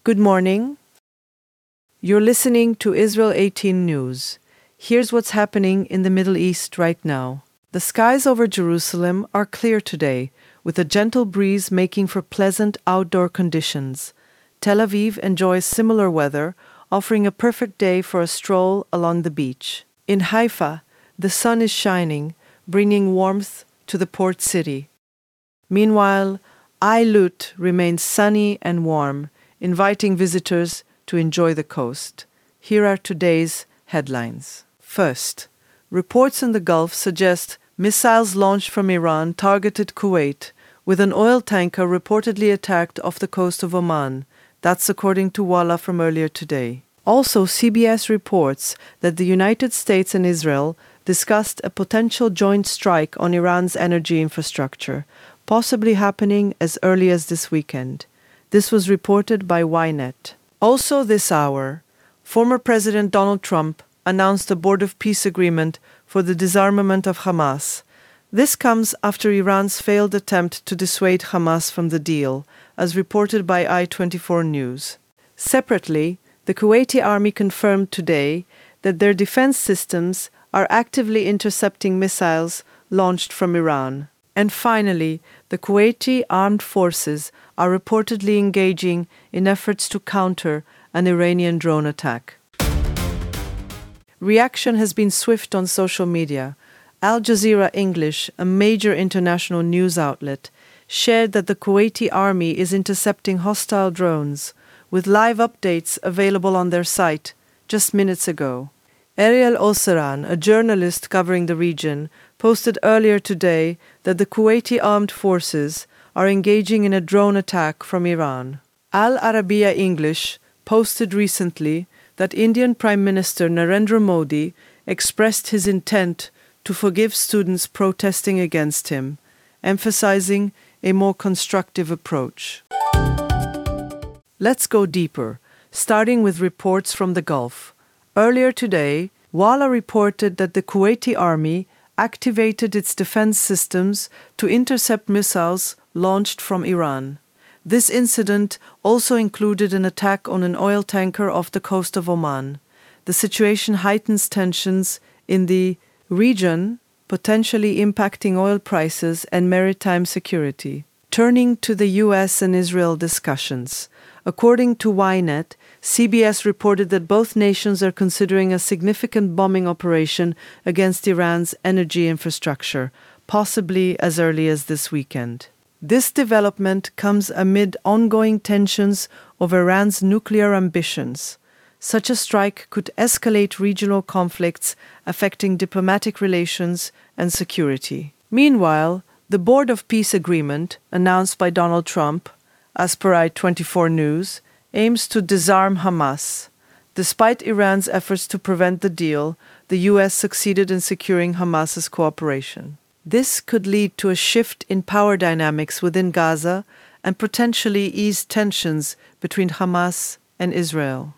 Good morning. You're listening to Israel 18 News. Here's what's happening in the Middle East right now. The skies over Jerusalem are clear today, with a gentle breeze making for pleasant outdoor conditions. Tel Aviv enjoys similar weather, offering a perfect day for a stroll along the beach. In Haifa, the sun is shining, bringing warmth to the port city. Meanwhile, Eilut remains sunny and warm, inviting visitors to enjoy the coast. Here are today's headlines. First, reports in the Gulf suggest missiles launched from Iran targeted Kuwait, with an oil tanker reportedly attacked off the coast of Oman. That's according to Walla from earlier today. Also, CBS reports that the United States and Israel discussed a potential joint strike on Iran's energy infrastructure, possibly happening as early as this weekend. This was reported by Ynet. Also this hour, former President Donald Trump announced a Board of Peace agreement for the disarmament of Hamas. This comes after Iran's failed attempt to dissuade Hamas from the deal, as reported by I24 News. Separately, the Kuwaiti army confirmed today that their defense systems are actively intercepting missiles launched from Iran. And finally, the Kuwaiti armed forces are reportedly engaging in efforts to counter an Iranian drone attack. Reaction has been swift on social media. Al Jazeera English, a major international news outlet, shared that the Kuwaiti army is intercepting hostile drones, with live updates available on their site just minutes ago. Ariel Osseran, a journalist covering the region, posted earlier today that the Kuwaiti armed forces are engaging in a drone attack from Iran. Al Arabiya English posted recently that Indian Prime Minister Narendra Modi expressed his intent to forgive students protesting against him, emphasizing a more constructive approach. Let's go deeper, starting with reports from the Gulf. Earlier today, Walla reported that the Kuwaiti army activated its defense systems to intercept missiles launched from Iran. This incident also included an attack on an oil tanker off the coast of Oman. The situation heightens tensions in the region, potentially impacting oil prices and maritime security. Turning to the US and Israel discussions. According to Ynet, CBS reported that both nations are considering a significant bombing operation against Iran's energy infrastructure, possibly as early as this weekend. This development comes amid ongoing tensions over Iran's nuclear ambitions. Such a strike could escalate regional conflicts affecting diplomatic relations and security. Meanwhile, the Board of Peace agreement, announced by Donald Trump, as per I24 News, aims to disarm Hamas. Despite Iran's efforts to prevent the deal, the U.S. succeeded in securing Hamas's cooperation. This could lead to a shift in power dynamics within Gaza and potentially ease tensions between Hamas and Israel.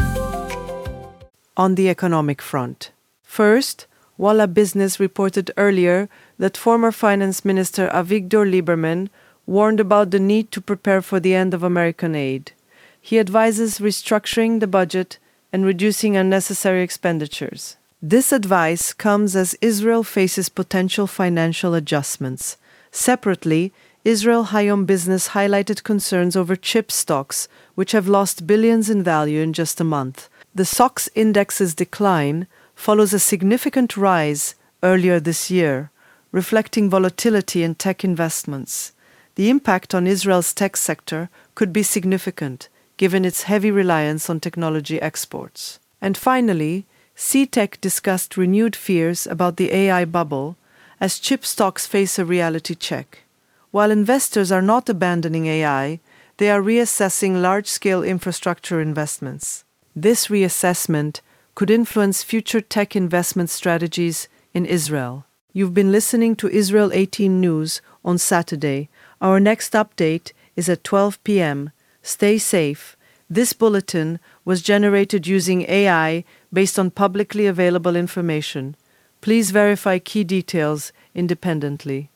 On the economic front. First, Walla Business reported earlier that former Finance Minister Avigdor Lieberman warned about the need to prepare for the end of American aid. He advises restructuring the budget and reducing unnecessary expenditures. This advice comes as Israel faces potential financial adjustments. Separately, Israel Hayom Business highlighted concerns over chip stocks, which have lost billions in value in just a month. The SOX index's decline follows a significant rise earlier this year, reflecting volatility in tech investments. The impact on Israel's tech sector could be significant, given its heavy reliance on technology exports. And finally, CTEC discussed renewed fears about the AI bubble as chip stocks face a reality check. While investors are not abandoning AI, they are reassessing large-scale infrastructure investments. This reassessment could influence future tech investment strategies in Israel. You've been listening to Israel 18 News on Saturday. Our next update is at 12 p.m. Stay safe. This bulletin was generated using AI based on publicly available information. Please verify key details independently.